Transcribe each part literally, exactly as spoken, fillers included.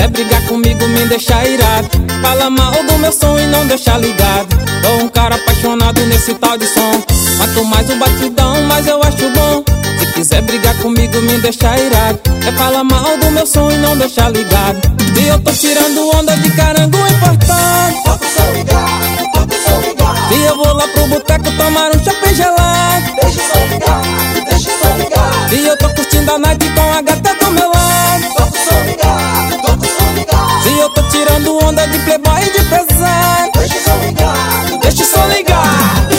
quiser brigar comigo, me deixa irado. Fala mal do meu som e não deixa ligado. Sou um cara apaixonado nesse tal de som. Quanto mais o batidão, mais eu acho bom. Se quiser brigar comigo, me deixa irado. É falar mal do meu som e não deixa ligado. E eu tô tirando onda de carango importante. Bota o som ligado, bota o som ligado. E eu vou lá pro boteco tomar um chopp gelado. Deixa o som ligado, deixa o som ligado. E eu tô curtindo a night com a gata do meu lado. Bota o som ligado, bota o som ligado. E eu tô tirando onda de playboy e de pesado. Deixa o som ligado, Deixa o som ligado.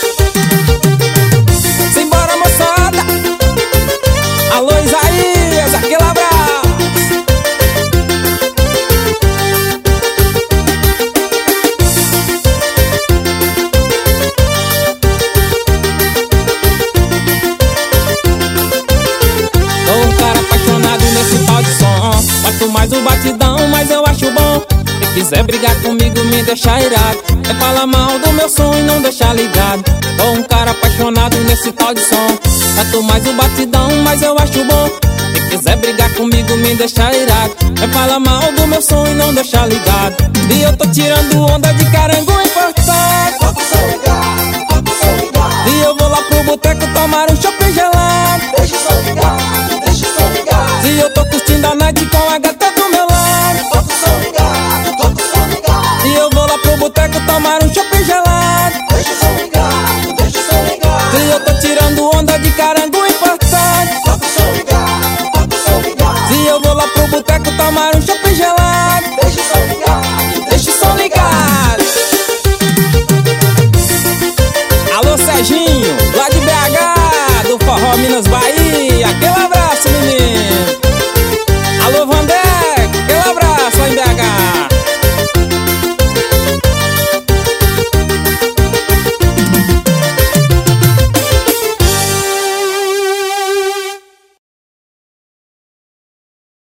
Simbora, moçada. Alô, Isaías, aquele abraço. Sou um cara apaixonado nesse tal de som. Quanto mais o batidão, mais eu acho bom. Se quiser brigar comigo, me deixa irado. É falar mal do meu som e não deixar ligado. Sou um cara apaixonado nesse tal de som. Quanto mais o batidão, mais eu acho bom. Se quiser brigar comigo, me deixa irado. É falar mal do meu som e não deixar ligado. E eu tô tirando onda de carango importante. bota o som ligado, bota o som ligado. E eu vou lá pro boteco tomar um chopp gelado. Deixa o som ligado, deixa o som ligado. E eu tô curtindo a night com a gata do meu lado. Bota o som ligado, bota o som ligado. E eu vou lá pro boteco tomar um chopp gelado. Deixa o som ligado, deixa o som ligado. E eu tô tirando